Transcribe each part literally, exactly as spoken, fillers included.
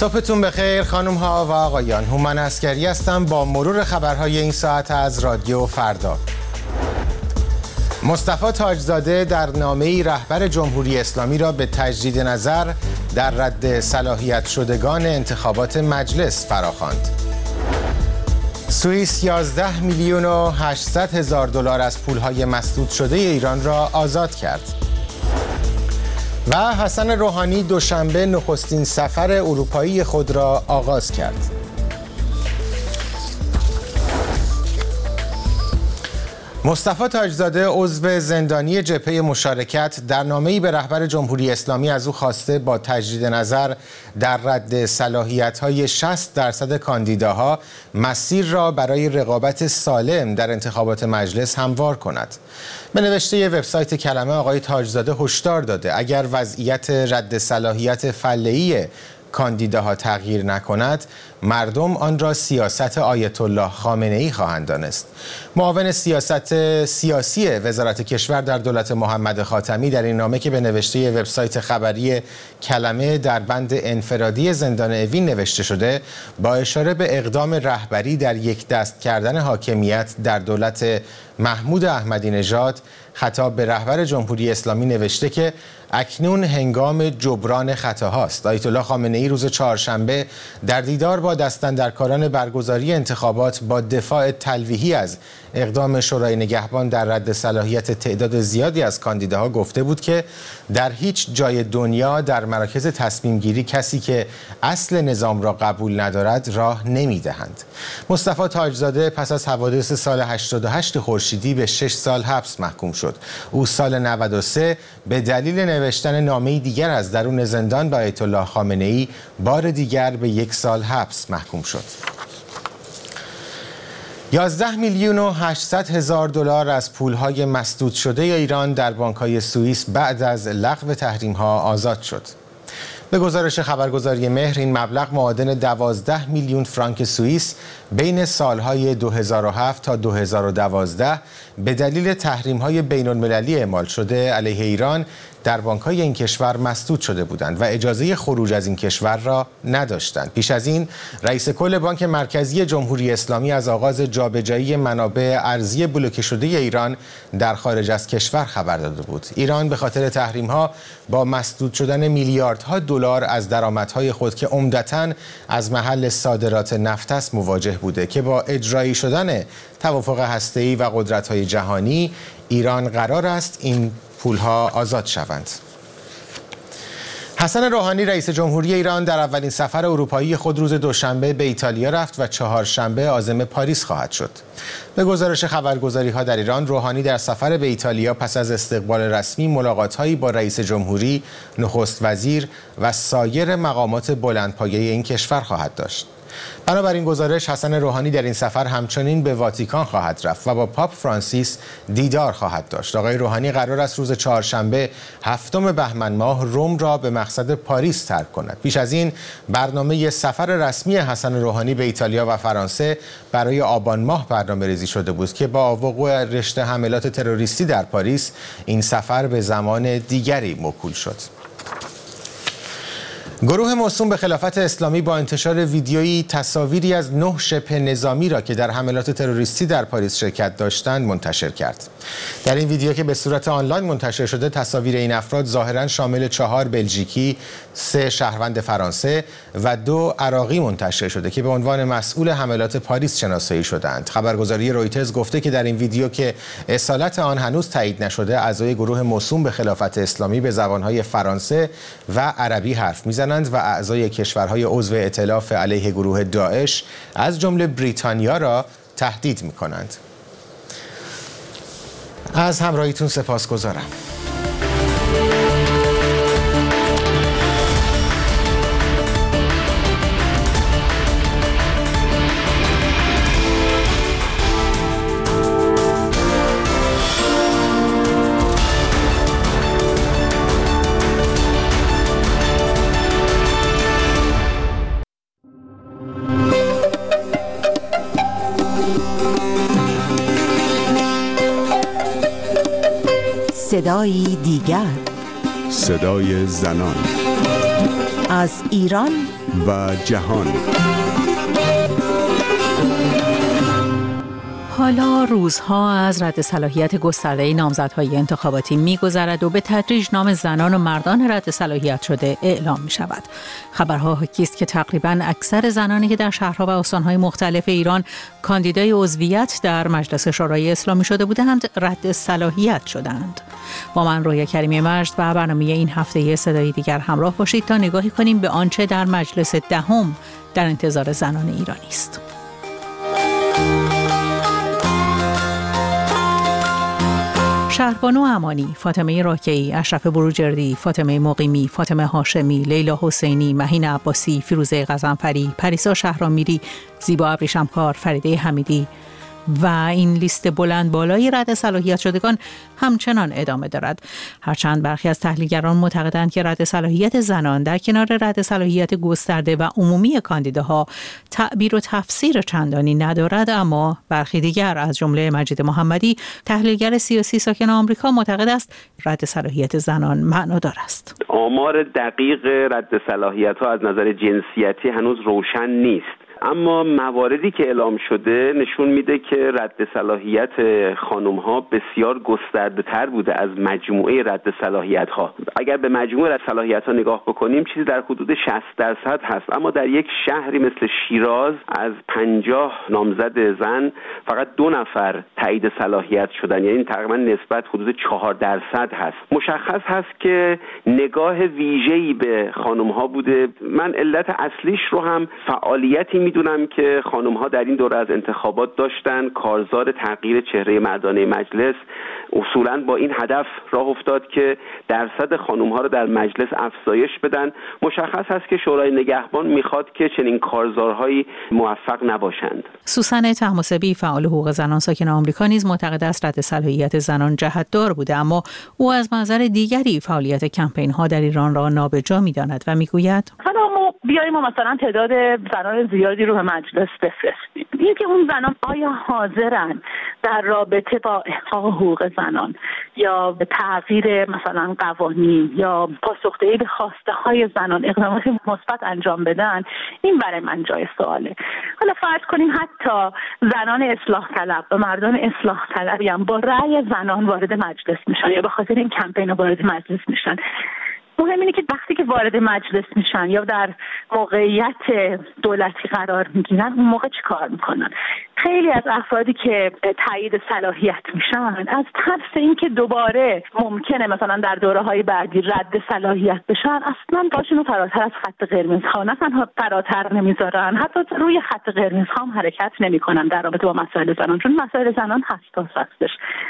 صبحتون بخیر خانم ها و آقایان. هومن عسکری هستم با مرور خبرهای این ساعت از رادیو فردا. مصطفی تاجزاده در نامه‌ای رهبر جمهوری اسلامی را به تجدید نظر در رد صلاحیت شدگان انتخابات مجلس فراخواند. سوئیس یازده میلیون و هشتصد هزار دلار از پولهای مسدود شده ایران را آزاد کرد. و حسن روحانی دوشنبه نخستین سفر اروپایی خود را آغاز کرد. مصطفی تاجزاده عضو زندانی جبهه مشارکت در نامه‌ای به رهبر جمهوری اسلامی از او خواسته با تجدید نظر در رد صلاحیت‌های شصت درصد کاندیداها مسیر را برای رقابت سالم در انتخابات مجلس هموار کند. به نوشته وبسایت کلمه آقای تاجزاده هشدار داده اگر وضعیت رد صلاحیت فعلی کاندیداها تغییر نکند، مردم آن را سیاست آیت الله خامنه‌ای خواهند دانست. معاون سیاست سیاسی وزارت کشور در دولت محمد خاتمی در این نامه که به نوشته وبسایت خبری کلمه در بند انفرادی زندان اوین نوشته شده، با اشاره به اقدام رهبری در یک دست کردن حاکمیت در دولت محمود احمدی نژاد، خطاب به رهبر جمهوری اسلامی نوشته که اکنون هنگام جبران خطاهاست. آیت الله خامنه‌ای روز چهارشنبه در دیدار با دستاندرکاران برگزاری انتخابات با دفاع تلویحی از اقدام شورای نگهبان در رد صلاحیت تعداد زیادی از کاندیداها گفته بود که در هیچ جای دنیا در مراکز تصمیم گیری کسی که اصل نظام را قبول ندارد راه نمیدهند. مصطفی تاجزاده پس از حوادث سال هشتاد و هشت خورشیدی به شش سال حبس محکوم شد. او سال نود و سه به دلیل نوشتن نامه‌ای دیگر از درون زندان به آیت الله خامنه‌ای بار دیگر به یک سال حبس محکوم شد. یازده میلیون و هشتصد هزار دلار از پولهای مسدود شده ایران در بانک‌های سوئیس بعد از لغو تحریم‌ها آزاد شد. به گزارش خبرگزاری مهر، این مبلغ معادل دوازده میلیون فرانک سوئیس بین سالهای دو هزار و هفت تا دو هزار و دوازده به دلیل تحریم‌های بین‌المللی اعمال شده علیه ایران در بانک‌های این کشور مسدود شده بودند و اجازه خروج از این کشور را نداشتند. پیش از این رئیس کل بانک مرکزی جمهوری اسلامی از آغاز جابجایی منابع ارزی بلوکه شده ایران در خارج از کشور خبر داده بود. ایران به خاطر تحریم‌ها با مسدود شدن میلیاردها دلار از درآمدهای خود که عمدتاً از محل صادرات نفت است مواجه بوده که با اجرایی شدن توافق هسته‌ای و قدرت‌های جهانی ایران قرار است این پولها آزاد شوند. حسن روحانی رئیس جمهوری ایران در اولین سفر اروپایی خود روز دوشنبه به ایتالیا رفت و چهارشنبه عازم پاریس خواهد شد. به گزارش خبرگزاری‌ها در ایران، روحانی در سفر به ایتالیا پس از استقبال رسمی ملاقات‌هایی با رئیس جمهوری، نخست وزیر و سایر مقامات بلندپایه این کشور خواهد داشت. بنابراین گزارش، حسن روحانی در این سفر همچنین به واتیکان خواهد رفت و با پاپ فرانسیس دیدار خواهد داشت. آقای روحانی قرار است روز چهارشنبه هفتم بهمن ماه روم را به مقصد پاریس ترک کند. پیش از این برنامه سفر رسمی حسن روحانی به ایتالیا و فرانسه برای آبان ماه برنامه‌ریزی شده بود که با وقوع رشته حملات تروریستی در پاریس این سفر به زمان دیگری موکول شد. گروه موسوم به خلافت اسلامی با انتشار ویدیویی تصاویری از نه شبه نظامی را که در حملات تروریستی در پاریس شرکت داشتند منتشر کرد. در این ویدیو که به صورت آنلاین منتشر شده، تصاویر این افراد ظاهراً شامل چهار بلژیکی، سه شهروند فرانسه و دو عراقی منتشر شده که به عنوان مسئول حملات پاریس شناسایی شدند. خبرگزاری رویترز گفته که در این ویدیو که اصالت آن هنوز تایید نشده، اعضای گروه موسوم به خلافت اسلامی به زبانهای فرانسه و عربی حرف میزنند و اعضای کشورهای عضو ائتلاف علیه گروه داعش از جمله بریتانیا را تهدید می‌کنند. از همراهیتون سپاسگزارم. صدایی دیگر، صدای زنان، از ایران و جهان. حالا روزها از رد صلاحیت گسترده نامزدهای انتخاباتی می‌گذرد و به تدریج نام زنان و مردان رد صلاحیت شده اعلام می‌شود. خبرها حاکی است که تقریباً اکثر زنانی که در شهرها و استان‌های مختلف ایران کاندیدای عضویت در مجلس شورای اسلامی شده بودند، رد صلاحیت شدند. با من رویا کریمی مجد و برنامه این هفته صدای دیگر همراه باشید تا نگاهی کنیم به آنچه در مجلس دهم در انتظار زنان ایرانی است. شهربانو امانی، فاطمه راکعی، اشرف بروجردی، فاطمه مقیمی، فاطمه هاشمی، لیلا حسینی، مهین عباسی، فیروزه غضنفری، پریسا شهرامیری، زیبا ابریشمکار، فریده حمیدی و این لیست بلند بالای رد صلاحیت شدگان همچنان ادامه دارد. هرچند برخی از تحلیلگران معتقدند که رد صلاحیت زنان در کنار رد صلاحیت گسترده و عمومی کاندیداها تعبیر و تفسیر چندانی ندارد، اما برخی دیگر از جمله مجید محمدی، تحلیلگر سیاسی ساکن آمریکا، معتقد است رد صلاحیت زنان معنادار است. آمار دقیق رد صلاحیت‌ها از نظر جنسیتی هنوز روشن نیست، اما مواردی که اعلام شده نشون میده که رد صلاحیت خانم‌ها بسیار گسترده‌تر بوده از مجموعه رد صلاحیت‌ها. اگر به مجموعه رد صلاحیت‌ها نگاه بکنیم چیزی در حدود شصت درصد هست، اما در یک شهری مثل شیراز از پنجاه نامزد زن فقط دو نفر تایید صلاحیت شدن، یعنی تقریبا نسبت حدود چهار درصد هست. مشخص هست که نگاه ویژه‌ای به خانم‌ها بوده. من علت اصلیش رو هم فعالیتی میدونم که خانم‌ها در این دوره از انتخابات داشتن. کارزار تغییر چهره مردانه مجلس اصولاً با این هدف راه افتاد که درصد خانم‌ها رو در مجلس افزایش بدن. مشخص است که شورای نگهبان میخواد که چنین کارزارهایی موفق نباشند. سوسن طهماسبی، فعال حقوق زنان ساکن آمریکا، نیز معتقد است رد صلاحیت زنان جهت‌دار بوده، اما او از منظر دیگری فعالیت کمپین‌ها در ایران را نابجا می‌داند و میگوید حالا ما بیاییم و مثلا تعداد زنان زیادی رو به مجلس بفرستیم، این که اون زنان آیا حاضرن در رابطه با احقاق حقوق زنان یا به تغییر مثلا قوانین یا پاسخدهی به خواسته های زنان اقدامات مثبت انجام بدن، این برای من جای سواله. حالا فرض کنیم حتی زنان اصلاح طلب و مردان اصلاح طلبی هم با رأی زنان وارد مجلس میشن یا به خاطر این کمپین وارد مجلس میشن. مهم اینه که وقتی که وارد مجلس میشن یا در موقعیت دولتی قرار میگیرن، اون موقع چی کار میکنن؟ خیلی از افرادی که تایید صلاحیت میشن از ترس اینکه دوباره ممکنه مثلا در دوره‌های بعدی رد صلاحیت بشن، اصلا پاشون رو فراتر از خط قرمز ها نه تنها فراتر نمیذارن، حتی روی خط قرمز ها هم حرکت نمیکنن در رابطه با مسائل زنان، چون مسائل زنان حساس هستش.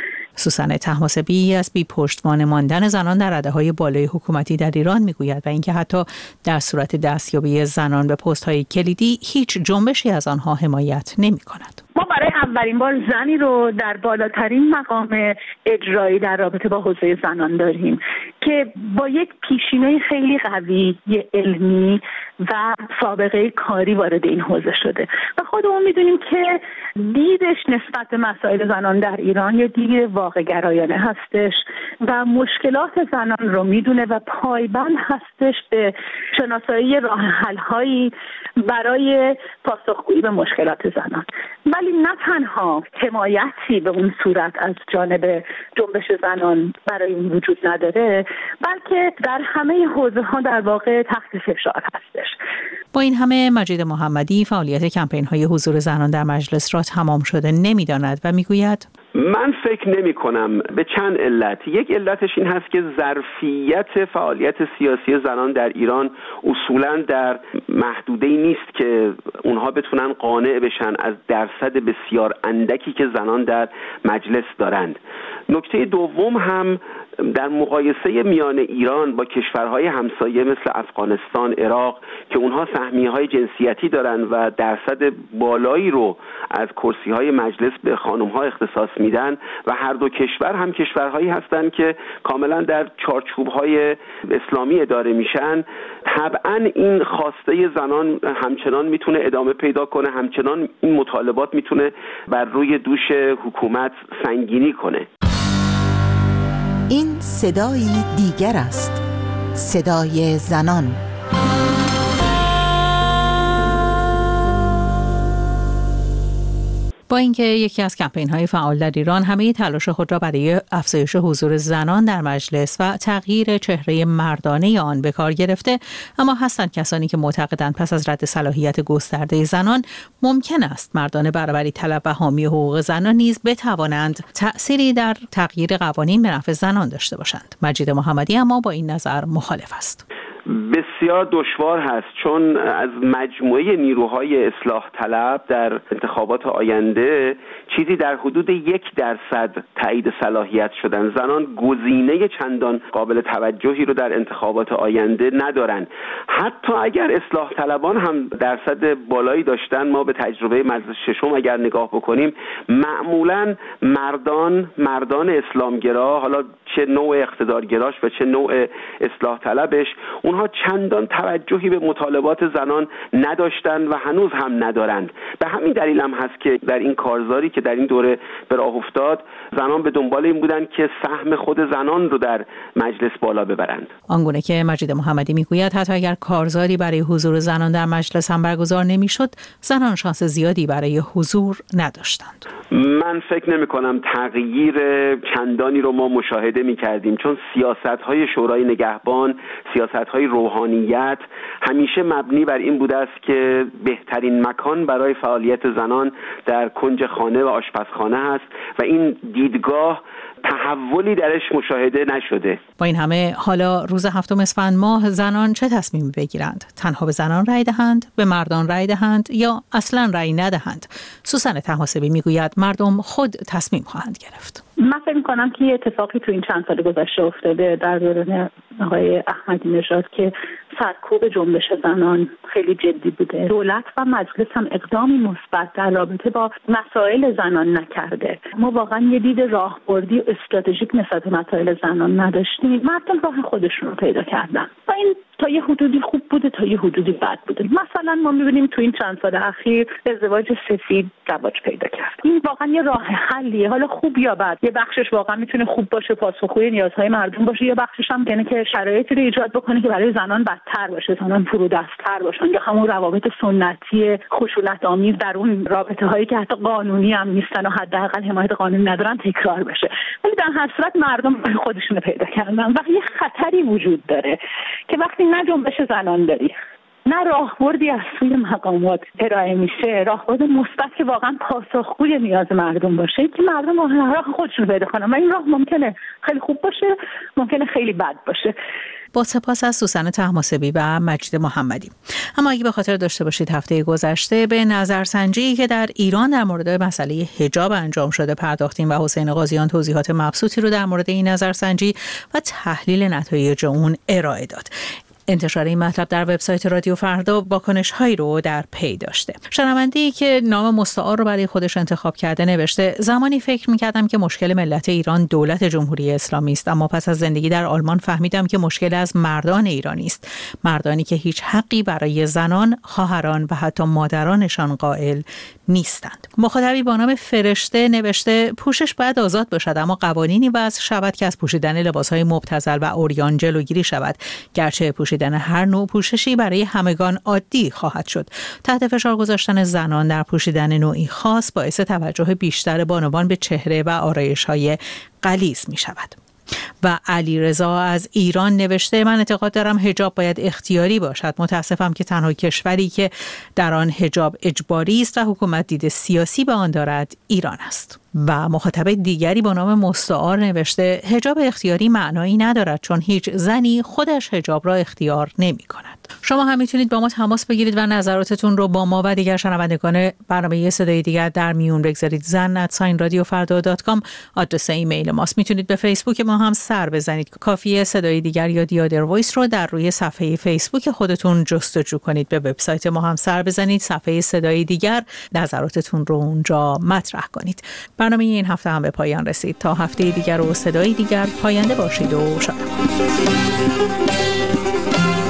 سوسن طهماسبی از بی پشتوانه ماندن زنان در رده‌های بالای حکومتی در ایران میگوید و اینکه حتی در صورت دستیابی زنان به پست‌های کلیدی هیچ جنبشی از آنها حمایت نمی‌کند. ما برای اولین بار زنی رو در بالاترین مقام اجرایی در رابطه با حوزه زنان داریم که با یک پیشینه خیلی قوی علمی و سابقه کاری وارد این حوزه شده و خودمون میدونیم که دیدش نسبت به مسائل زنان در ایران یه دید واقع گرایانه هستش و مشکلات زنان رو میدونه و پایبند هستش به شناسایی راه حل‌هایی برای پاسخگویی به مشکلات زنان. ولی نه تنها حمایتی به اون صورت از جانب جنبش زنان برای این وجود نداره، بلکه در همه حوزه ها در واقع تحت فشار هستش. با این همه مجید محمدی فعالیت کمپین های حضور زنان در مجلس را تمام شده نمی‌داند و میگوید من فکر نمی کنم، به چند علت. یک علتش این هست که ظرفیت فعالیت سیاسی زنان در ایران اصولاً در محدوده‌ای نیست که اونها بتونن قانع بشن از درصد بسیار اندکی که زنان در مجلس دارند. نکته دوم هم در مقایسه میان ایران با کشورهای همسایه مثل افغانستان، عراق که اونها سهمیه‌های جنسیتی دارن و درصد بالایی رو از کرسی‌های مجلس به خانم‌ها اختصاص میدن و هر دو کشور هم کشورهایی هستند که کاملا در چارچوب‌های اسلامی اداره میشن، طبعاً این خواسته زنان همچنان میتونه ادامه پیدا کنه، همچنان این مطالبات میتونه بر روی دوش حکومت سنگینی کنه. این صدایی دیگر است، صدای زنان. اینکه یکی از کمپین‌های فعال در ایران همه تلاش خود را برای افزایش حضور زنان در مجلس و تغییر چهره مردانه آن به کار گرفته، اما هستند کسانی که معتقدند پس از رد صلاحیت گسترده زنان ممکن است مردان برابری طلب و حامی حقوق زنان نیز بتوانند تأثیری در تغییر قوانین به نفع زنان داشته باشند. مجید محمدی اما با این نظر مخالف است. بسیار دشوار هست، چون از مجموعه نیروهای اصلاح طلب در انتخابات آینده چیزی در حدود یک درصد تایید صلاحیت شدن. زنان گزینه چندان قابل توجهی رو در انتخابات آینده ندارن. حتی اگر اصلاح طلبان هم درصد بالایی داشتن، ما به تجربه مجلس ششم اگر نگاه بکنیم، معمولا مردان مردان اسلامگرا، حالا چه نوع اقتدارگراش و چه نوع اصلاح طلبش، اونها چندان توجهی به مطالبات زنان نداشتن و هنوز هم ندارند. به همین دلیل هم هست که در این کارزاری که در این دوره به راه افتاد، زنان به دنبال این بودن که سهم خود زنان رو در مجلس بالا ببرند. آنگونه که مجید محمدی میگوید حتی اگر کارزاری برای حضور زنان در مجلس هم برگزار نمیشد، زنان شانس زیادی برای حضور نداشتند. من فکر نمی کنم تغییر چندانی رو ما مشاهده می کردیم، چون سیاست‌های شورای نگهبان، سیاست‌های روحانیت همیشه مبنی بر این بوده است که بهترین مکان برای فعالیت زنان در کنج خانه و آشپزخانه است و این دیدگاه تحولی درش مشاهده نشده. با این همه حالا روز هفتم اسفند ماه زنان چه تصمیمی بگیرند؟ تنها به زنان رأی دهند، به مردان رأی دهند یا اصلا رأی ندهند؟ سوسن طهماسبی میگوید مردم خود تصمیم خواهند گرفت. من فکر می‌کنم که یه اتفاقی تو این چند سال گذشته افتاده در دوران آقای احمدی نژاد که سرکوب جنبش زنان خیلی جدی بوده. دولت و مجلس هم اقدامی مثبت در رابطه با مسائل زنان نکرده. ما واقعا یه دید راهبردی استراتژیک نسبت به مسائل زنان نداشتیم. مردم راه خودشون رو پیدا کردن و این تا یه حدودی خوب بوده، تا یه حدودی بد بوده. مثلا ما می‌بینیم تو این چند سال اخیر ازدواج سفید رواج پیدا کرد. این واقعا یه راه حلیه، حالا خوب یا بد. یه بخشش واقعا میتونه خوب باشه، پاسخگوی نیازهای مردم باشه، یه بخشش هم یعنی که شرایطی رو ایجاد بکنه که برای زنان بدتر باشه، زنان فرودست‌تر باشن یا همون روابط سنتی خشونت آمیز در اون رابطه‌هایی که حتی قانونی هم نیستن و حداقل حمایت قانونی ندارن تکرار بشه. ولی در هر صورت مردم خودشون رو پیدا کردن و یه خطری وجود داره که وقتی نه جنبش زنان داری، نه راهبردی از سوی مقامات ارائه میشه، راهبرد مثبت که واقعا پاسخگوی نیاز مردم باشه، که مردم واقعا راه خودشون پیدا کنن و این راه ممکنه خیلی خوب باشه، ممکنه خیلی بد باشه. با سپاس از سوسن طهماسبی و مجید محمدی. اما اگه به خاطر داشته باشید هفته گذشته به نظرسنجی که در ایران در مورد مسئله حجاب انجام شده پرداختیم و حسین قاضیان توضیحات مبسوطی رو در مورد این نظرسنجی و تحلیل نتایج اون ارائه داد. انتشار این مطلب در وبسایت رادیو فردا واکنش‌هایی رو در پی داشته. شنونده‌ای که نام مستعار رو برای خودش انتخاب کرده نوشته: زمانی فکر می‌کردم که مشکل ملت ایران دولت جمهوری اسلامی است، اما پس از زندگی در آلمان فهمیدم که مشکل از مردان ایرانی است، مردانی که هیچ حقی برای زنان، خواهران و حتی مادرانشان قائل نیستند. مخاطبی با نام فرشته نوشته: پوشش باید آزاد باشد، اما قوانینی وضع شود که از پوشیدن لباس‌های مبتذل و عریان جلوگیری شود، گرچه پوشیدن هر نوع پوششی برای همگان عادی خواهد شد. تحت فشار گذاشتن زنان در پوشیدن نوعی خاص باعث توجه بیشتر بانوان به چهره و آرایش‌های غلیظ می شود. و علی رضا از ایران نوشته: من اعتقاد دارم حجاب باید اختیاری باشد. متاسفم که تنها کشوری که در آن حجاب اجباری است و حکومت دید سیاسی به آن دارد ایران است. و مخاطب دیگری با نام مستعار نوشته: حجاب اختیاری معنایی ندارد، چون هیچ زنی خودش حجاب را اختیار نمی کند. شما هم میتونید با ما تماس بگیرید و نظراتتون رو با ما و دیگر شنوندگان برنامه صدای دیگر در میون بگذارید. زن ات ساین رادیو فردا دات کام آدرس ایمیل ماست. میتونید به فیسبوک ما هم سر بزنید. کافیه صدای دیگر یا دیادر وایس رو در روی صفحه فیسبوک خودتون جستجو کنید. به وبسایت ما هم سر بزنید، صفحه صدای دیگر، نظراتتون رو اونجا مطرح کنید. برنامه این هفته هم به پایان رسید. تا هفته دیگر و صدای دیگر، پاینده باشید و شاد.